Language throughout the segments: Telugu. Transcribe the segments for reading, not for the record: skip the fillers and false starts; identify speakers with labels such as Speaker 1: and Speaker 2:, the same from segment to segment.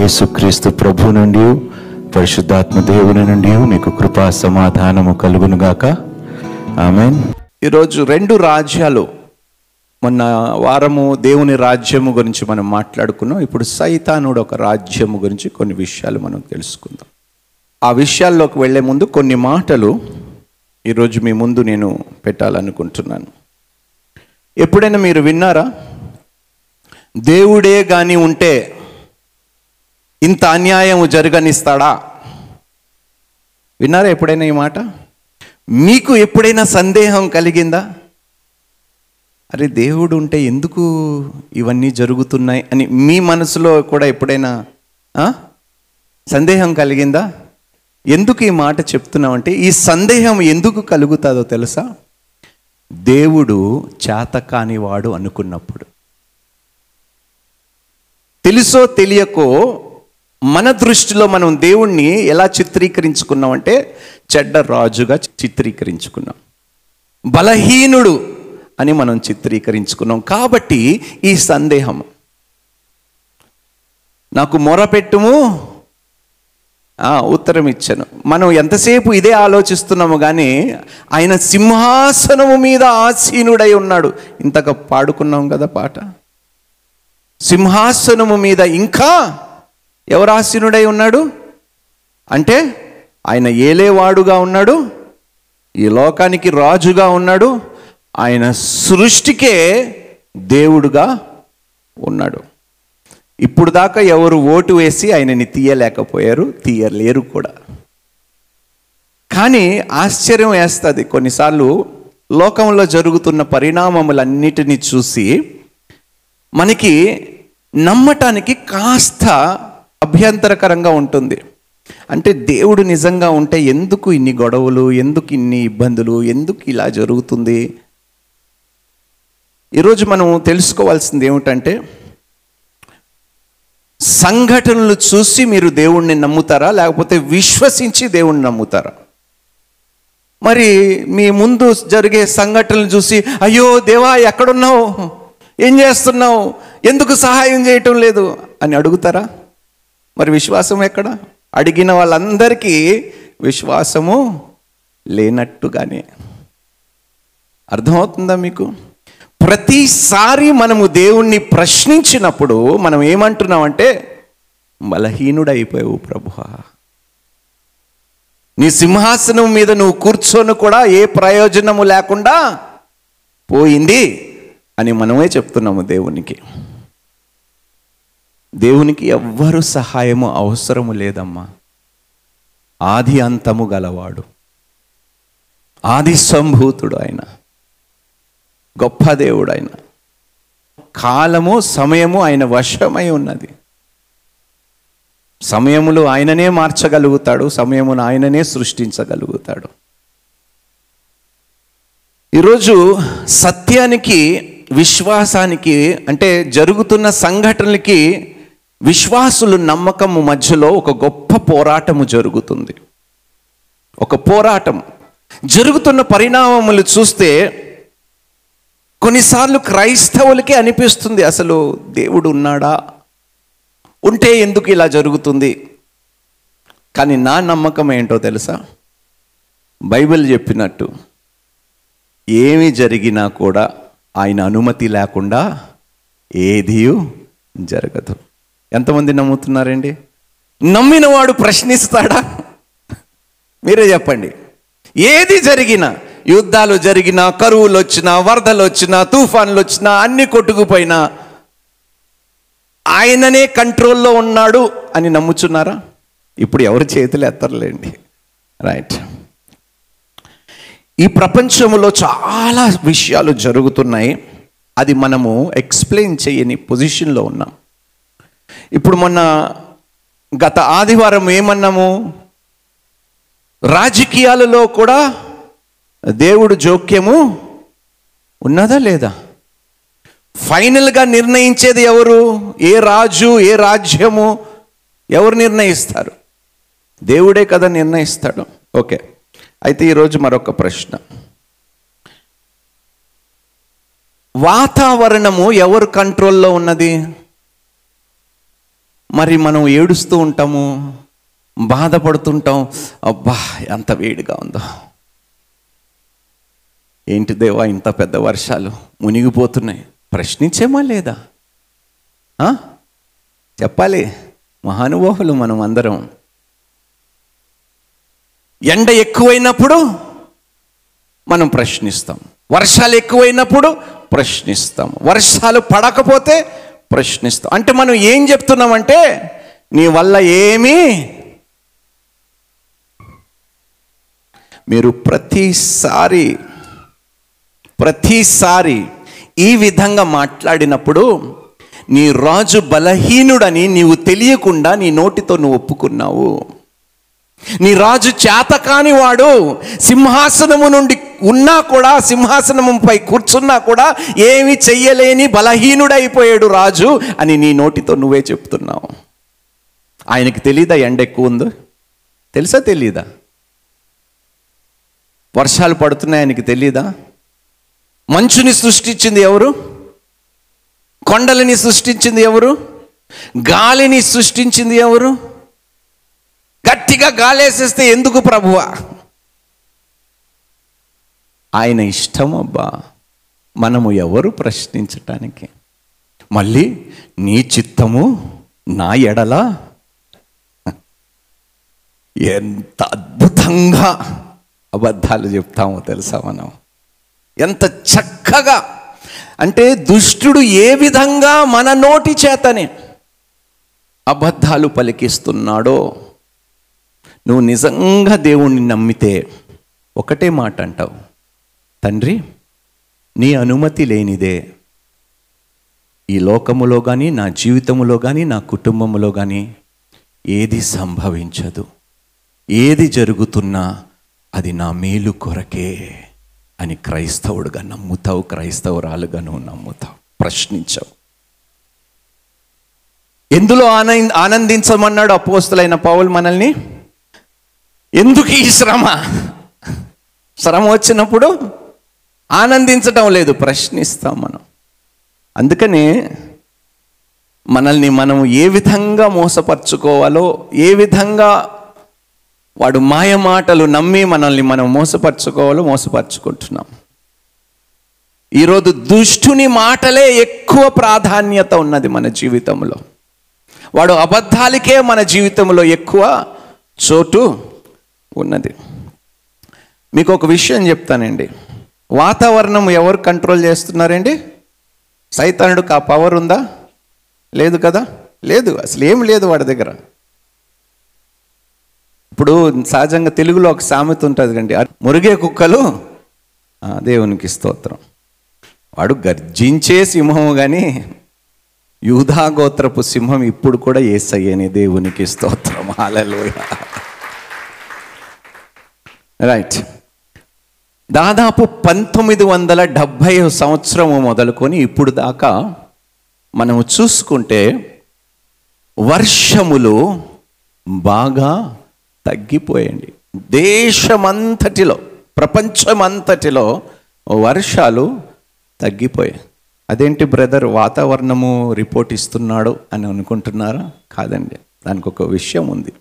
Speaker 1: యేసుక్రీస్తు ప్రభు నుండి పరిశుద్ధాత్మ దేవుని నుండి మీకు కృపా సమాధానము కలుగునుగాక. ఆమేన్. ఈరోజు రెండు రాజ్యాలు, మొన్న వారము దేవుని రాజ్యము గురించి మనం మాట్లాడుకున్నాం. ఇప్పుడు సైతానుడు ఒక రాజ్యము గురించి కొన్ని విషయాలు మనం తెలుసుకుందాం. ఆ విషయాల్లోకి వెళ్ళే ముందు కొన్ని మాటలు ఈరోజు మీ ముందు నేను పెట్టాలనుకుంటున్నాను. ఎప్పుడైనా మీరు విన్నారా, దేవుడే కానీ ఉంటే ఇంత అన్యాయం జరగనిస్తాడా? విన్నారా ఎప్పుడైనా ఈ మాట? మీకు ఎప్పుడైనా సందేహం కలిగిందా? అరే, దేవుడు ఉంటే ఎందుకు ఇవన్నీ జరుగుతున్నాయి అని మీ మనసులో కూడా ఎప్పుడైనా సందేహం కలిగిందా? ఎందుకు ఈ మాట చెప్తున్నామంటే, ఈ సందేహం ఎందుకు కలుగుతుందో తెలుసా? దేవుడు చేతకానివాడు అనుకున్నప్పుడు. తెలుసో తెలియకో మన దృష్టిలో మనం దేవుణ్ణి ఎలా చిత్రీకరించుకున్నామంటే, చెడ్డ రాజుగా చిత్రీకరించుకున్నాం, బలహీనుడు అని మనం చిత్రీకరించుకున్నాం. కాబట్టి ఈ సందేహం, నాకు మొరపెట్టుము ఉత్తరం ఇచ్చాను. మనం ఎంతసేపు ఇదే ఆలోచిస్తున్నాము కానీ ఆయన సింహాసనము మీద ఆసీనుడై ఉన్నాడు. ఇంతగా పాడుకున్నాం కదా పాట. సింహాసనము మీద ఇంకా ఎవరు ఆసీనుడై ఉన్నాడు అంటే, ఆయన ఏలేవాడుగా ఉన్నాడు, ఈ లోకానికి రాజుగా ఉన్నాడు, ఆయన సృష్టికే దేవుడుగా ఉన్నాడు. ఇప్పుడు దాకా ఎవరు ఓటు వేసి ఆయనని తీయలేకపోయారు, తీయలేరు కూడా. కానీ ఆశ్చర్యం వేస్తుంది కొన్నిసార్లు లోకంలో జరుగుతున్న పరిణామములన్నిటినీ చూసి మనకి నమ్మటానికి కాస్త అభ్యంతరకరంగా ఉంటుంది. అంటే దేవుడు నిజంగా ఉంటే ఎందుకు ఇన్ని గొడవలు, ఎందుకు ఇన్ని ఇబ్బందులు, ఎందుకు ఇలా జరుగుతుంది? ఈరోజు మనం తెలుసుకోవాల్సింది ఏమిటంటే, సంఘటనలు చూసి మీరు దేవుణ్ణి నమ్ముతారా, లేకపోతే విశ్వసించి దేవుణ్ణి నమ్ముతారా? మరి మీ ముందు జరిగే సంఘటనలు చూసి, అయ్యో దేవా ఎక్కడున్నావు, ఏం చేస్తున్నావు, ఎందుకు సహాయం చేయటం లేదు అని అడుగుతారా? మరి విశ్వాసం ఎక్కడ? అడిగిన వాళ్ళందరికీ విశ్వాసము లేనట్టుగానే. అర్థమవుతుందా మీకు? ప్రతిసారి మనము దేవుణ్ణి ప్రశ్నించినప్పుడు మనం ఏమంటున్నామంటే, బలహీనుడైపోయావు ప్రభువా, నీ సింహాసనం మీద నువ్వు కూర్చొని కూడా ఏ ప్రయోజనము లేకుండా పోయింది అని మనమే చెప్తున్నాము దేవునికి. దేవునికి ఎవ్వరు సహాయము అవసరము లేదమ్మా. ఆది అంతము గలవాడు, ఆది సంభూతుడు ఆయన, గొప్ప దేవుడు ఆయన. కాలము సమయము ఆయన వశమై ఉన్నది. సమయములు ఆయననే మార్చగలుగుతాడు, సమయమును ఆయననే సృష్టించగలుగుతాడు. ఈరోజు సత్యానికి విశ్వాసానికి, అంటే జరుగుతున్న సంఘటనలకి విశ్వాసులు నమ్మకము మధ్యలో ఒక గొప్ప పోరాటము జరుగుతుంది. ఒక పోరాటం జరుగుతున్న పరిణామములు చూస్తే కొన్నిసార్లు క్రైస్తవులకే అనిపిస్తుంది, అసలు దేవుడు ఉన్నాడా, ఉంటే ఎందుకు ఇలా జరుగుతుంది? కానీ నా నమ్మకం ఏంటో తెలుసా? బైబిల్ చెప్పినట్టు ఏమి జరిగినా కూడా ఆయన అనుమతి లేకుండా ఏదీ జరగదు. ఎంతమంది నమ్ముతున్నారండి? నమ్మినవాడు ప్రశ్నిస్తాడా? మీరే చెప్పండి. ఏది జరిగినా, యుద్ధాలు జరిగినా, కరువులు వచ్చినా, వరదలు వచ్చినా, తుఫాన్లు వచ్చినా, అన్ని కొట్టుకుపోయినా ఆయననే కంట్రోల్లో ఉన్నాడు అని నమ్ముచున్నారా? ఇప్పుడు ఎవరు చేతులు ఎత్తర్లేండి. రైట్. ఈ ప్రపంచంలో చాలా విషయాలు జరుగుతున్నాయి, అది మనము ఎక్స్ప్లెయిన్ చేయని పొజిషన్లో ఉన్నాం. ఇప్పుడు మొన్న గత ఆదివారం ఏమన్నాము? రాజకీయాలలో కూడా దేవుడు జోక్యము ఉన్నదా లేదా? ఫైనల్గా నిర్ణయించేది ఎవరు? ఏ రాజు, ఏ రాజ్యము ఎవరు నిర్ణయిస్తారు? దేవుడే కదా నిర్ణయిస్తాడు. ఓకే, అయితే ఈరోజు మరొక ప్రశ్న. వాతావరణము ఎవరు కంట్రోల్లో ఉన్నది? మరి మనం ఏడుస్తూ ఉంటాము, బాధపడుతుంటాం. అబ్బా ఎంత వేడిగా ఉందో, ఏంటి దేవా ఇంత పెద్ద వర్షాలు, మునిగిపోతున్నాయి. ప్రశ్నించేమా లేదా? చెప్పాలి. మహానుభావులు మనం అందరం. ఎండ ఎక్కువైనప్పుడు మనం ప్రశ్నిస్తాం, వర్షాలు ఎక్కువైనప్పుడు ప్రశ్నిస్తాం, వర్షాలు పడకపోతే ప్రశ్నిస్తాం. అంటే మనం ఏం చెప్తున్నామంటే, నీ వల్ల ఏమీ. మీరు ప్రతిసారి ఈ విధంగా మాట్లాడినప్పుడు నీ రాజు బలహీనుడని నీవు తెలియకుండా నీ నోటితో నువ్వు ఒప్పుకున్నావు. నీ రాజు చేతకాని వాడు, సింహాసనము నుండి ఉన్నా కూడా, సింహాసనముపై కూర్చున్నా కూడా ఏమి చెయ్యలేని బలహీనుడైపోయాడు రాజు అని నీ నోటితో నువ్వే చెప్తున్నావు. ఆయనకి తెలీదా ఎండ ఎక్కువ ఉందో? తెలుసా తెలీదా? వర్షాలు పడుతున్నాయి ఆయనకి తెలీదా? మంచుని సృష్టించింది ఎవరు? కొండలని సృష్టించింది ఎవరు? గాలిని సృష్టించింది ఎవరు? గట్టిగా గాలేసేస్తే ఎందుకు ప్రభువా? ఆయన ఇష్టం. అబ్బా, మనము ఎవరు ప్రశ్నించటానికి? మళ్ళీ నీ చిత్తము నా ఎడల. ఎంత అద్భుతంగా అబద్ధాలు చెప్తామో తెలుసా మనం? ఎంత చక్కగా. అంటే దుష్టుడు ఏ విధంగా మన నోటి చేతనే అబద్ధాలు పలికిస్తున్నాడో. నువ్వు నిజంగా దేవుణ్ణి నమ్మితే ఒకటే మాట అంటావు, తండ్రి నీ అనుమతి లేనిదే ఈ లోకములో కానీ, నా జీవితములో కానీ, నా కుటుంబంలో కానీ ఏది సంభవించదు. ఏది జరుగుతున్నా అది నా మేలు కొరకే అని క్రైస్తవుడుగా నమ్ముతావు, క్రైస్తవురాలుగా నువ్వు నమ్ముతావు, ప్రశ్నించవు. ఎందులో ఆనందించమన్నాడు అపోస్తలుడైన పౌలు మనల్ని? ఎందుకు ఈ శ్రమ వచ్చినప్పుడు ఆనందించటం లేదు, ప్రశ్నిస్తాం మనం. అందుకనే మనల్ని మనం ఏ విధంగా మోసపరుచుకోవాలో, ఏ విధంగా వాడు మాయ మాటలు నమ్మి మనల్ని మనం మోసపరుచుకోవాలో మోసపరుచుకుంటున్నాం. ఈరోజు దుష్టుని మాటలే ఎక్కువ ప్రాధాన్యత ఉన్నది మన జీవితంలో. వాడు అబద్ధాలకే మన జీవితంలో ఎక్కువ చోటు ఉన్నది. మీకు ఒక విషయం చెప్తానండి. వాతావరణం ఎవరు కంట్రోల్ చేస్తున్నారండి? సైతానుడికి ఆ పవర్ ఉందా? లేదు కదా, లేదు, అసలు ఏం లేదు వాడి దగ్గర. ఇప్పుడు సహజంగా తెలుగులో ఒక సామెత ఉంటుంది కండి, మురిగే కుక్కలు దేవునికి స్తోత్రం. వాడు గర్జించే సింహము కానీ యూదా గోత్రపు సింహం ఇప్పుడు కూడా యేసయ్యనే, దేవునికి స్తోత్రం. హల్లెలూయా. రైట్. దాదాపు 1970 సంవత్సరము మొదలుకొని ఇప్పుడు దాకా మనము చూసుకుంటే వర్షములు బాగా తగ్గిపోయండి. దేశమంతటిలో, ప్రపంచమంతటిలో వర్షాలు తగ్గిపోయాయి. అదేంటి బ్రదర్ వాతావరణము రిపోర్ట్ ఇస్తున్నాడు అని అనుకుంటున్నారా? కాదండి, దానికి ఒక విషయం ఉంది.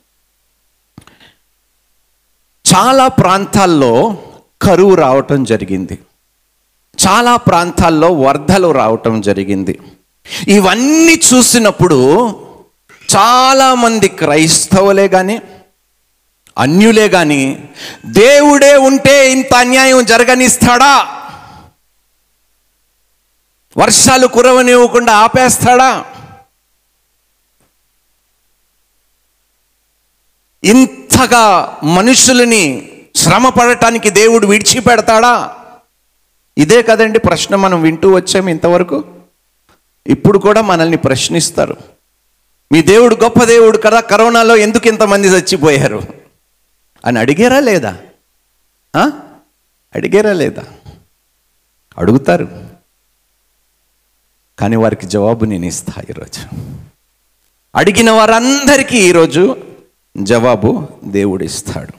Speaker 1: చాలా ప్రాంతాల్లో కరువు రావటం జరిగింది, చాలా ప్రాంతాల్లో వరదలు రావటం జరిగింది. ఇవన్నీ చూసినప్పుడు చాలామంది క్రైస్తవులే కానీ, అన్యులే కానీ, దేవుడే ఉంటే ఇంత అన్యాయం జరగనిస్తాడా? వర్షాలు కురవనివ్వకుండా ఆపేస్తాడా? ఇంతగా మనుషులని శ్రమ పడటానికి దేవుడు విడిచిపెడతాడా? ఇదే కదండి ప్రశ్న మనం వింటూ వచ్చాము ఇంతవరకు. ఇప్పుడు కూడా మనల్ని ప్రశ్నిస్తారు, మీ దేవుడు గొప్ప దేవుడు కదా, కరోనాలో ఎందుకు ఇంతమంది చచ్చిపోయారు అని అడిగారా లేదా? అడిగారా లేదా? అడుగుతారు, కానీ వారికి జవాబు నేను ఇస్తా. ఈరోజు అడిగిన వారందరికీ ఈరోజు జవాబు దేవుడు ఇస్తాడు.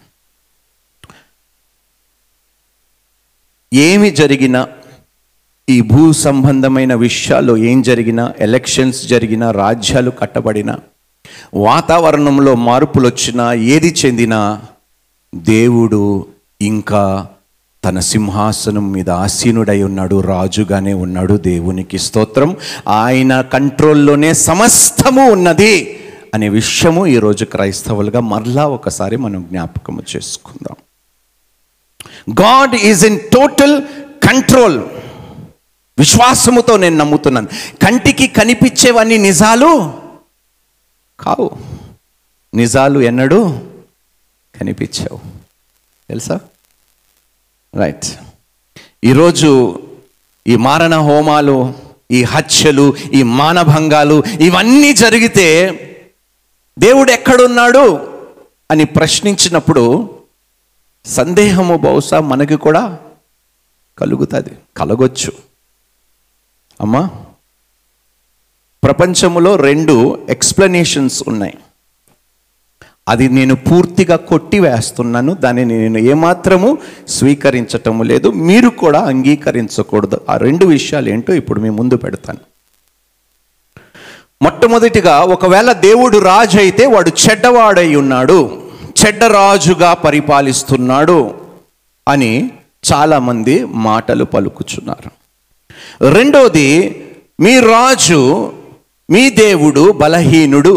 Speaker 1: ఏమి జరిగినా, ఈ భూ సంబంధమైన విషయాల్లో ఏం జరిగినా, ఎలక్షన్స్ జరిగినా, రాజ్యాలు కట్టబడినా, వాతావరణంలో మార్పులు వచ్చినా ఏది చెందినా దేవుడు ఇంకా తన సింహాసనం మీద ఆసీనుడై ఉన్నాడు, రాజుగానే ఉన్నాడు. దేవునికి స్తోత్రం. ఆయన కంట్రోల్లోనే సమస్తము ఉన్నది అనే విషయము ఈరోజు క్రైస్తవులుగా మరలా ఒకసారి మనం జ్ఞాపకము చేసుకుందాం. God is in total control. విశ్వాసముతో నేను నమ్ముతున్నాను. కంటికి కనిపించేవన్నీ నిజాలు కావు. నిజాలు ఎన్నడూ కనిపించావు, తెలుసా? రైట్. ఈరోజు ఈ మారణ హోమాలు, ఈ హత్యలు, ఈ మానభంగాలు ఇవన్నీ జరిగితే దేవుడు ఎక్కడున్నాడు అని ప్రశ్నించినప్పుడు సందేహము బహుశా మనకి కూడా కలుగుతుంది, కలగొచ్చు. అమ్మా, ప్రపంచంలో 2 ఎక్స్ప్లెనేషన్స్ ఉన్నాయి. అది నేను పూర్తిగా కొట్టివేస్తున్నాను, దానిని నేను ఏమాత్రము స్వీకరించటము లేదు, మీరు కూడా అంగీకరించకూడదు. ఆ 2 విషయాలు ఏంటో ఇప్పుడు మీ ముందు పెడతాను. మొట్టమొదటిగా, ఒకవేళ దేవుడు రాజు అయితే వాడు చెడ్డవాడై ఉన్నాడు, చెడ్డ రాజుగా పరిపాలిస్తున్నాడు అని చాలామంది మాటలు పలుకుచున్నారు. రెండోది, మీ రాజు, మీ దేవుడు బలహీనుడు.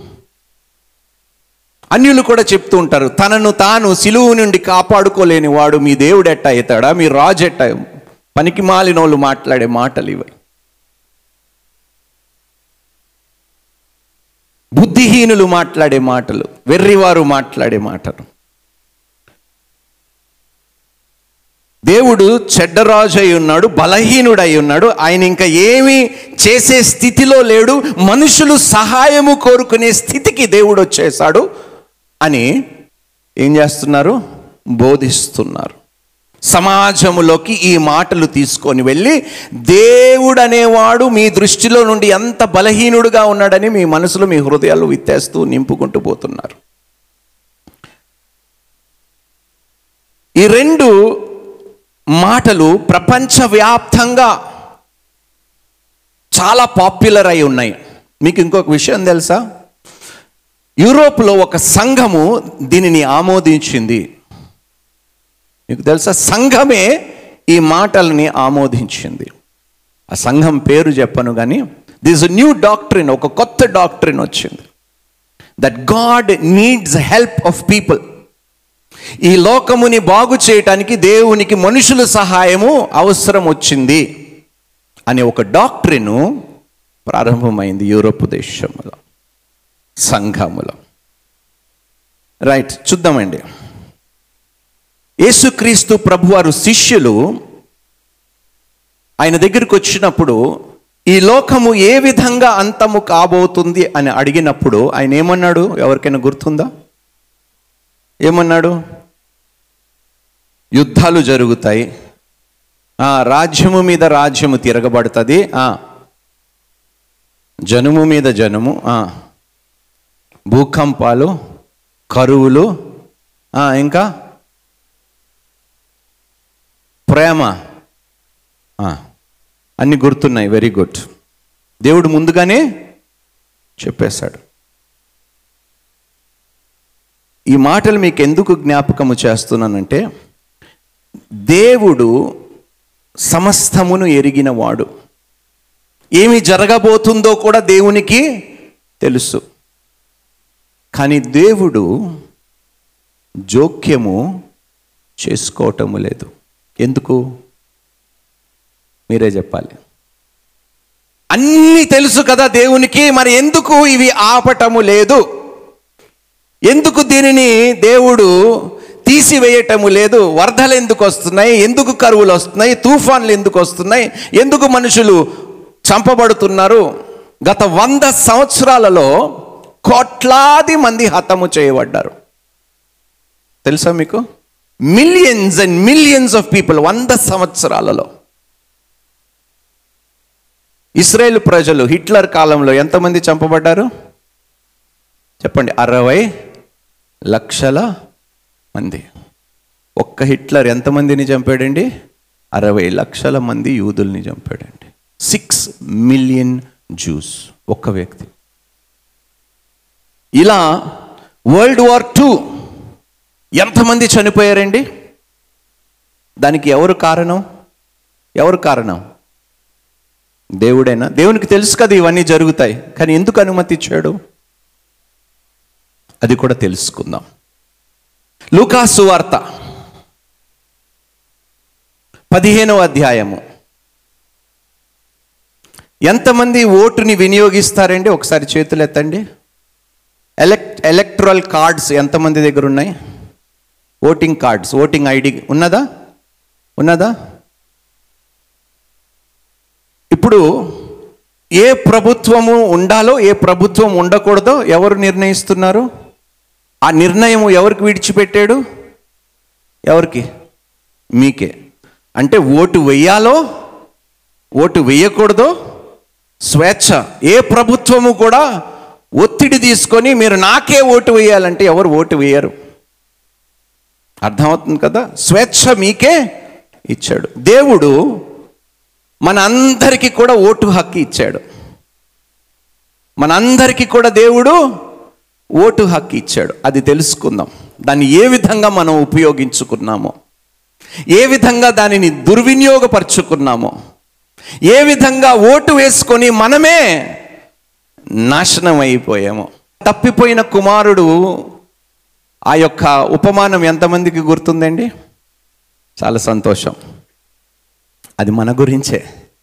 Speaker 1: అన్యులు కూడా చెప్తూ ఉంటారు, తనను తాను సిలువు నుండి కాపాడుకోలేని వాడు మీ దేవుడు ఎట్టా అవుతాడా, మీ రాజు ఎట్టా? పనికి మాలినోళ్ళు మాట్లాడే మాటలు ఇవి. బుద్ధిహీనులు మాట్లాడే మాటలు, వెర్రివారు మాట్లాడే మాటలు. దేవుడు చెడ్డరాజు అయి ఉన్నాడు, బలహీనుడై ఉన్నాడు, ఆయన ఇంకా ఏమీ చేసే స్థితిలో లేడు, మనుషులు సహాయము కోరుకునే స్థితికి దేవుడు వచ్చేసాడు అని ఏం చేస్తున్నారు? బోధిస్తున్నారు. సమాజములోకి ఈ మాటలు తీసుకొని వెళ్ళి దేవుడు అనేవాడు మీ దృష్టిలో నుండి ఎంత బలహీనుడుగా ఉన్నాడని మీ మనసులో, మీ హృదయాలు విత్తేస్తూ నింపుకుంటూ పోతున్నారు. ఈ 2 మాటలు ప్రపంచవ్యాప్తంగా చాలా పాపులర్ అయి ఉన్నాయి. మీకు ఇంకొక విషయం తెలుసా? యూరోప్లో ఒక సంఘము దీనిని ఆమోదించింది. మీకు తెలుసా? సంఘమే ఈ మాటల్ని ఆమోదించింది. ఆ సంఘం పేరు చెప్పను కానీ, దిస్ న్యూ డాక్ట్రిన్, ఒక కొత్త డాక్ట్రిన్ వచ్చింది. That God needs help of people. ఈ లోకముని బాగు చేయటానికి దేవునికి మనుషుల సహాయము అవసరం వచ్చింది అనే ఒక డాక్ట్రిన్ ప్రారంభమైంది యూరోప్ దేశంలో, సంఘములో. రైట్, చూద్దామండి. యేసుక్రీస్తు ప్రభువారు శిష్యులు ఆయన దగ్గరికి వచ్చినప్పుడు ఈ లోకము ఏ విధంగా అంతము కాబోతుంది అని అడిగినప్పుడు ఆయన ఏమన్నాడు? ఎవరికైనా గుర్తుందా? ఏమన్నాడు? యుద్ధాలు జరుగుతాయి, రాజ్యము మీద రాజ్యము తిరగబడుతుంది, జనము మీద జనము, భూకంపాలు, కరువులు, ఇంకా ప్రేమ, అన్ని గుర్తున్నాయి. Very good. దేవుడు ముందుగానే చెప్పేశాడు. ఈ మాటలు మీకు ఎందుకు జ్ఞాపకము చేస్తున్నానంటే, దేవుడు సమస్తమును ఎరిగిన వాడు. ఏమి జరగబోతుందో కూడా దేవునికి తెలుసు. కానీ దేవుడు జోక్యము చేసుకోవటము లేదు. ఎందుకు? మీరే చెప్పాలి. అన్నీ తెలుసు కదా దేవునికి, మరి ఎందుకు ఇవి ఆపటము లేదు? ఎందుకు దీనిని దేవుడు తీసివేయటము లేదు? వరదలు ఎందుకు వస్తున్నాయి? ఎందుకు కరువులు వస్తున్నాయి? తుఫాన్లు ఎందుకు వస్తున్నాయి? ఎందుకు మనుషులు చంపబడుతున్నారు? గత 100 సంవత్సరాలలో కోట్లాది మంది హతము చేయబడ్డారు. తెలుసా మీకు? Millions and millions of people 100 సంవత్సరాలలో. ఇస్రాయేల్ ప్రజలు హిట్లర్ కాలంలో ఎంతమంది చంపబడ్డారు చెప్పండి? 60 లక్షల మంది. ఒక్క హిట్లర్ ఎంతమందిని చంపాడండి? 60 లక్షల మంది యూదుల్ని చంపాడండి. 6 మిలియన్ జ్యూస్ ఒక్క వ్యక్తి. ఇలా World War II ఎంతమంది చనిపోయారండి? దానికి ఎవరు కారణం? దేవుడేనా? దేవునికి తెలుసు కదా ఇవన్నీ జరుగుతాయి, కానీ ఎందుకు అనుమతి ఇచ్చాడు? అది కూడా తెలుసుకుందాం. లూకాసు సువార్త 15వ అధ్యాయము. ఎంతమంది ఓటుని వినియోగిస్తారండి? ఒకసారి చేతులు ఎత్తండి. ఎలక్టరల్ కార్డ్స్ ఎంతమంది దగ్గర ఉన్నాయి? ఓటింగ్ కార్డ్స్, ఓటింగ్ ఐడి ఉన్నదా? ఇప్పుడు ఏ ప్రభుత్వము ఉండాలో ఏ ప్రభుత్వం ఉండకూడదో ఎవరు నిర్ణయిస్తున్నారు? ఆ నిర్ణయం ఎవరికి విడిచిపెట్టాడు? ఎవరికి? మీకే. అంటే ఓటు వేయాలో ఓటు వేయకూడదో స్వేచ్ఛ. ఏ ప్రభుత్వము కూడా ఒత్తిడి తీసుకొని మీరు నాకే ఓటు వేయాలంటే ఎవరు ఓటు వేయరు. అర్థమవుతుంది కదా? స్వేచ్ఛ మీకే ఇచ్చాడు దేవుడు. మన అందరికీ కూడా ఓటు హక్కు ఇచ్చాడు. మనందరికీ కూడా దేవుడు ఓటు హక్కు ఇచ్చాడు. అది తెలుసుకుందాం. దాన్ని ఏ విధంగా మనం ఉపయోగించుకున్నామో, ఏ విధంగా దానిని దుర్వినియోగపరుచుకున్నామో, ఏ విధంగా ఓటు వేసుకొని మనమే నాశనం అయిపోయామో. తప్పిపోయిన కుమారుడు, ఆ యొక్క ఉపమానం ఎంతమందికి గుర్తుందండి? చాలా సంతోషం. అది మన గురించే.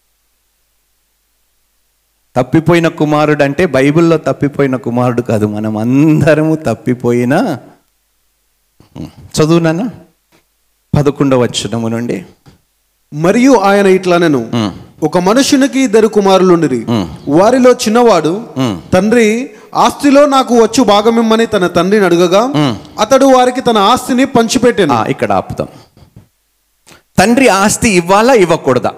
Speaker 1: తప్పిపోయిన కుమారుడు అంటే బైబిల్లో తప్పిపోయిన కుమారుడు కాదు, మనం అందరము తప్పిపోయిన. చదువునానా 11వ వచనము నుండి.
Speaker 2: మరియు ఆయన ఇట్లనెను, ఒక మనుషునికి 2 కుమారులుండిరి. వారిలో చిన్నవాడు, తండ్రి ఆస్తిలో నాకు వచ్చు భాగమిమ్మని తన తండ్రిని అడగగా అతడు వారికి తన ఆస్తిని పంచిపెట్టాను.
Speaker 1: ఇక్కడ ఆపుతాం. తండ్రి ఆస్తి ఇవ్వాలా ఇవ్వకూడదా?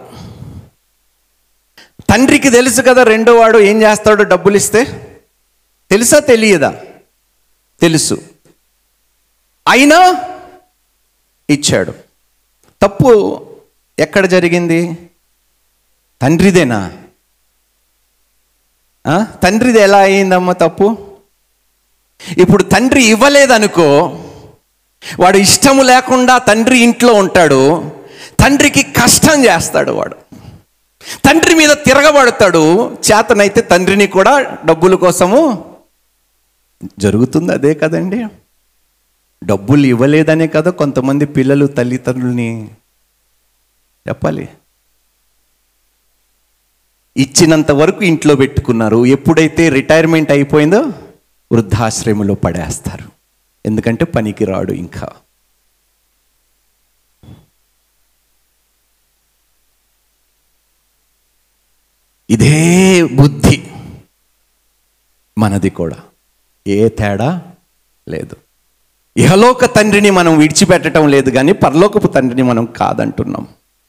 Speaker 1: తండ్రికి తెలుసు కదా రెండో వాడు ఏం చేస్తాడో డబ్బులు ఇస్తే. తెలుసా తెలియదా? తెలుసు. అయినా ఇచ్చాడు. తప్పు ఎక్కడ జరిగింది? తండ్రిదేనా? తండ్రిది ఎలా అయిందమ్మా తప్పు? ఇప్పుడు తండ్రి ఇవ్వలేదనుకో, వాడు ఇష్టము లేకుండా తండ్రి ఇంట్లో ఉంటాడు, తండ్రికి కష్టం చేస్తాడు, వాడు తండ్రి మీద తిరగబడతాడు. చేతనైతే తండ్రిని కూడా డబ్బుల కోసము జరుగుతుంది. అదే కదండి, డబ్బులు ఇవ్వలేదనే కదా కొంతమంది పిల్లలు తల్లిదండ్రుల్ని చెప్పాలి ఇచ్చినంత వరకు ఇంట్లో పెట్టుకున్నారు. ఎప్పుడైతే రిటైర్మెంట్ అయిపోయిందో వృద్ధాశ్రమంలో పడేస్తారు. ఎందుకంటే పనికి రాడు. ఇంకా ఇదే బుద్ధి మనది కూడా, ఏ తేడా లేదు. ఇహలోక తండ్రిని మనం విడిచిపెట్టడం లేదు, కానీ పరలోకపు తండ్రిని మనం కాదంటున్నాం.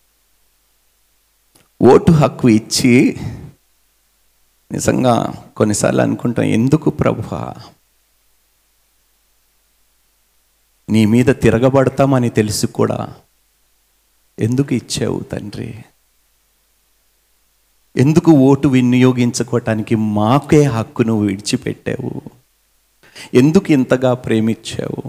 Speaker 1: ఓటు హక్కు ఇచ్చి నిజంగా కొన్నిసార్లు అనుకుంటాం, ఎందుకు ప్రభువా నీ మీద తిరగబడతామని తెలిసి కూడా ఎందుకు ఇచ్చావు తండ్రి? ఎందుకు ఓటు వినియోగించుకోవటానికి మాకే హక్కు నువ్వు విడిచిపెట్టావు? ఎందుకు ఇంతగా ప్రేమించావు?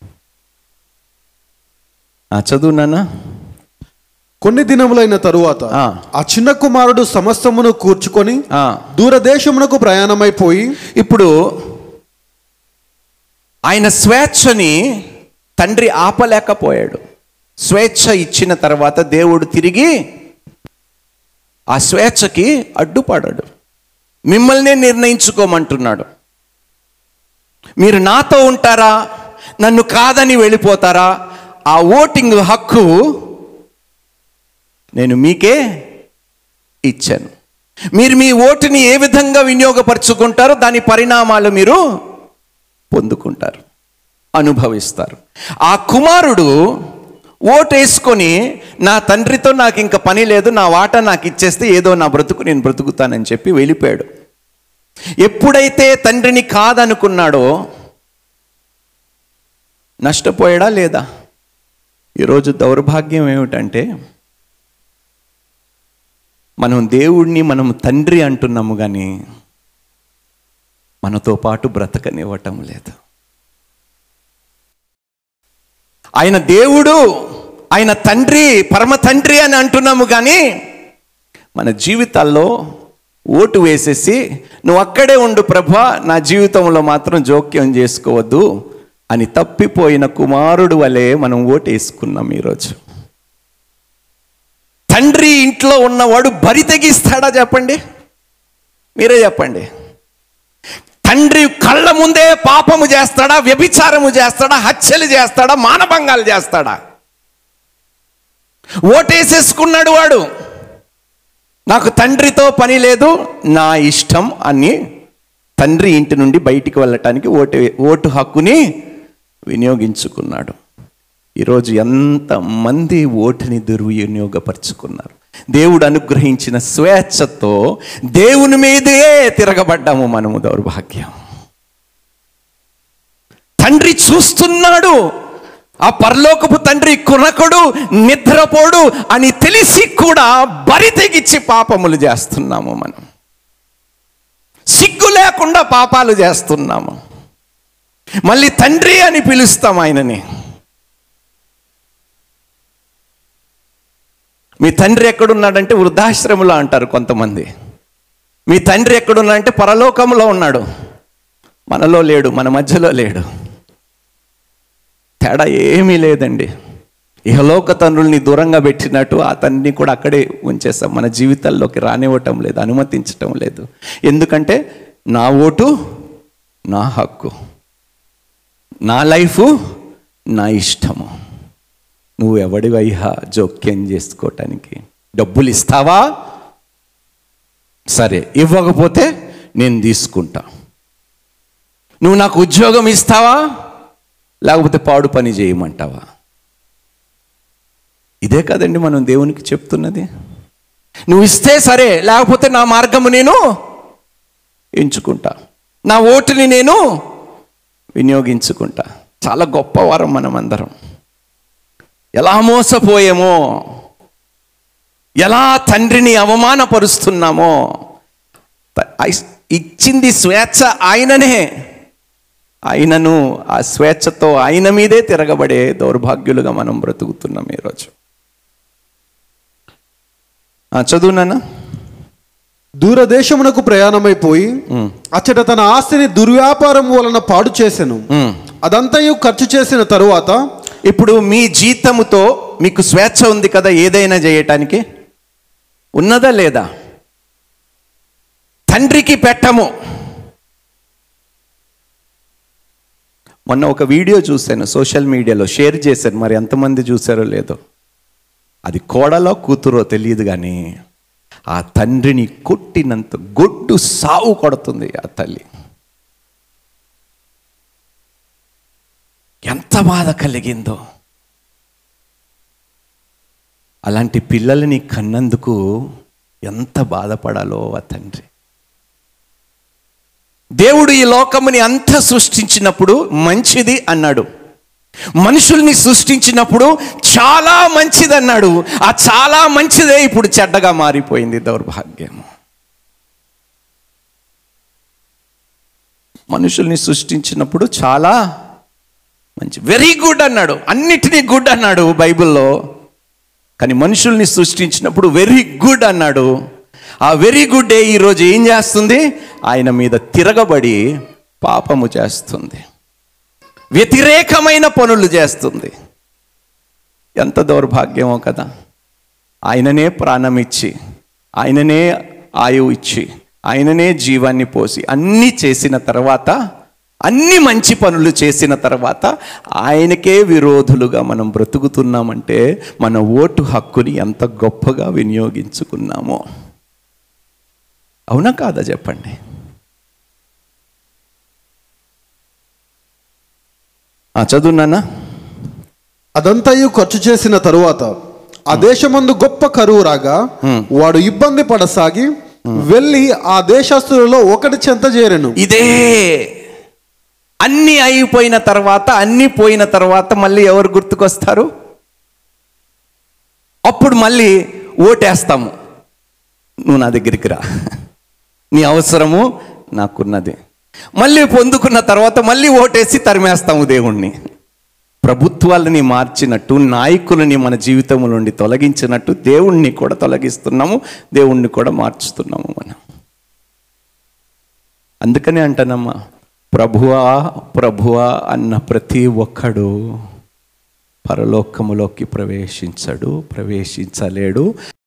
Speaker 1: చదువునానా.
Speaker 2: కొన్ని దినములైన తరువాత ఆ చిన్న కుమారుడు సమస్తమును కూర్చుకొని దూరదేశమునకు ప్రయాణమైపోయి. ఇప్పుడు ఆయన స్వేచ్ఛని తండ్రి ఆపలేకపోయాడు. స్వేచ్ఛ ఇచ్చిన తర్వాత దేవుడు తిరిగి ఆ స్వేచ్ఛకి అడ్డుపడాడు. మిమ్మల్నే నిర్ణయించుకోమంటున్నాడు. మీరు నాతో ఉంటారా, నన్ను కాదని వెళ్ళిపోతారా? ఆ ఓటింగ్ హక్కు నేను మీకే ఇచ్చాను. మీరు మీ ఓటుని ఏ విధంగా వినియోగపరుచుకుంటారో దాని పరిణామాలు మీరు పొందుకుంటారు, అనుభవిస్తారు. ఆ కుమారుడు ఓటు వేసుకొని నా తండ్రితో నాకు ఇంకా పని లేదు, నా వాటా నాకు ఇచ్చేస్తే ఏదో నా బ్రతుకు నేను బ్రతుకుతానని చెప్పి వెళ్ళిపోయాడు. ఎప్పుడైతే తండ్రిని కాదనుకున్నాడో నష్టపోయాడా లేదా? ఈరోజు దౌర్భాగ్యం ఏమిటంటే మనం దేవుడిని మనం తండ్రి అంటున్నాము, కానీ మనతో పాటు బ్రతకనివ్వటం లేదు. ఆయన దేవుడు, ఆయన తండ్రి, పరమ తండ్రి అని అంటున్నాము, కానీ మన జీవితాల్లో ఓటు వేసేసి నువ్వు అక్కడే ఉండు ప్రభా, నా జీవితంలో మాత్రం జోక్యం చేసుకోవద్దు అని తప్పిపోయిన కుమారుడు వలె మనం ఓటు వేసుకున్నాం. ఈరోజు తండ్రి ఇంట్లో ఉన్నవాడు బరి తెగిస్తాడా చెప్పండి? మీరే చెప్పండి. తండ్రి కళ్ళ ముందే పాపము చేస్తాడా, వ్యభిచారము చేస్తాడా, హత్యలు చేస్తాడా, మానభంగాలు చేస్తాడా? ఓటేసేసుకున్నాడు వాడు. నాకు తండ్రితో పని లేదు, నా ఇష్టం అని తండ్రి ఇంటి నుండి బయటికి వెళ్ళటానికి ఓటు హక్కుని వినియోగించుకున్నాడు. ఈరోజు ఎంతమంది ఓటుని దుర్వినియోగపరుచుకున్నారు. దేవుడు అనుగ్రహించిన స్వేచ్ఛతో దేవుని మీదే తిరగబడ్డాము మనము. దౌర్భాగ్యం. తండ్రి చూస్తున్నాడు, ఆ పరలోకపు తండ్రి కునకుడు, నిద్రపోడు అని తెలిసి కూడా బరి తెగించి పాపములు చేస్తున్నాము. మనం సిగ్గు లేకుండా పాపాలు చేస్తున్నాము. మళ్ళీ తండ్రి అని పిలుస్తాం ఆయనని. మీ తండ్రి ఎక్కడున్నాడంటే వృద్ధాశ్రమంలో అంటారు కొంతమంది. మీ తండ్రి ఎక్కడున్నాడంటే పరలోకంలో ఉన్నాడు. మనలో లేడు, మన మధ్యలో లేడు. తేడా ఏమీ లేదండి. ఇహలోక తండ్రుల్ని దూరంగా పెట్టినట్టు ఆ తండ్రిని కూడా అక్కడే ఉంచేస్తాం. మన జీవితాల్లోకి రానివ్వటం లేదు, అనుమతించటం లేదు. ఎందుకంటే నా ఓటు నా హక్కు, నా లైఫ్ నా ఇష్టము. నువ్వు ఎవడివయ్యా జోక్యం చేసుకోవటానికి? డబ్బులు ఇస్తావా? సరే, ఇవ్వకపోతే నేను తీసుకుంటా. నువ్వు నాకు ఉద్యోగం ఇస్తావా, లేకపోతే పాడు పని చేయమంటావా? ఇదే కదండి మనం దేవునికి చెప్తున్నది. నువ్వు ఇస్తే సరే, లేకపోతే నా మార్గము నేను ఎంచుకుంటా, నా ఓటుని నేను వినియోగించుకుంటా. చాలా గొప్ప వారం మనం అందరం. ఎలా మోసపోయామో, ఎలా తండ్రిని అవమానపరుస్తున్నామో. ఇచ్చింది స్వేచ్ఛ ఆయననే. ఆయనను ఆ స్వేచ్ఛతో ఆయన మీదే తిరగబడే దౌర్భాగ్యులుగా మనం బ్రతుకుతున్నాం ఈరోజు. చదువు నాన్న.
Speaker 3: దూరదేశమునకు ప్రయాణమైపోయి అచ్చట తన ఆస్తిని దుర్వ్యాపారం వలన పాడు చేసెను. అదంతయు ఖర్చు చేసిన తరువాత,
Speaker 2: ఇప్పుడు మీ జీతముతో మీకు స్వేచ్ఛ ఉంది కదా ఏదైనా చేయటానికి, ఉన్నదా లేదా? తండ్రికి పెట్టము. మొన్న ఒక వీడియో చూశాను, సోషల్ మీడియాలో షేర్ చేశాను, మరి ఎంతమంది చూశారో లేదో. అది కోడలో కూతురో తెలియదు, కానీ ఆ తండ్రిని కొట్టినంత గొడ్డు సావు కొడుతుంది ఆ తల్లి. ఎంత బాధ కలిగిందో. అలాంటి పిల్లల్ని కన్నందుకు ఎంత బాధపడాలో ఆ తండ్రి. దేవుడు ఈ లోకముని అంతా సృష్టించినప్పుడు మంచిది అన్నాడు. మనుషుల్ని సృష్టించినప్పుడు చాలా మంచిది అన్నాడు. ఆ చాలా మంచిదే ఇప్పుడు చెడ్డగా మారిపోయింది. దౌర్భాగ్యము. మనుషుల్ని సృష్టించినప్పుడు చాలా మంచి, వెరీ గుడ్ అన్నాడు, అన్నిటినీ గుడ్ అన్నాడు బైబిల్లో. కానీ మనుషుల్ని సృష్టించినప్పుడు వెరీ గుడ్ అన్నాడు. ఆ వెరీ గుడ్ ఈరోజు ఏం చేస్తుంది? ఆయన మీద తిరగబడి పాపము చేస్తుంది, వ్యతిరేకమైన పనులు చేస్తుంది. ఎంత దౌర్భాగ్యమో కదా. ఆయననే ప్రాణం ఇచ్చి, ఆయననే ఆయువు ఇచ్చి, ఆయననే జీవాన్ని పోసి అన్నీ చేసిన తర్వాత, అన్ని మంచి పనులు చేసిన తర్వాత ఆయనకే విరోధులుగా మనం బ్రతుకుతున్నామంటే మన ఓటు హక్కుని ఎంత గొప్పగా వినియోగించుకున్నామో. అవునా కాదా చెప్పండి? చదువున్నానా?
Speaker 3: అదంతయు ఖర్చు చేసిన తరువాత ఆ దేశమందు గొప్ప కరువు రాగా వాడు ఇబ్బంది పడసాగి వెళ్ళి ఆ దేశస్తులలో ఒకటి చెంత చేరెను.
Speaker 2: ఇదే అన్ని అయిపోయిన తర్వాత, అన్ని పోయిన తర్వాత మళ్ళీ ఎవరు గుర్తుకొస్తారు? అప్పుడు మళ్ళీ ఓటేస్తాము. నువ్వు నా దగ్గరికి రా, నీ అవసరము నాకున్నది. మళ్ళీ పొందుకున్న తర్వాత మళ్ళీ ఓటేసి తరిమేస్తాము దేవుణ్ణి. ప్రభుత్వాలని మార్చినట్టు, నాయకులని మన జీవితం నుండి తొలగించినట్టు దేవుణ్ణి కూడా తొలగిస్తున్నాము, దేవుణ్ణి కూడా మార్చుతున్నాము మనం. అందుకనే అంటానమ్మా, ప్రభువా ప్రభువా అన్న ప్రతి ఒక్కడు పరలోకములోకి ప్రవేశించలేడు.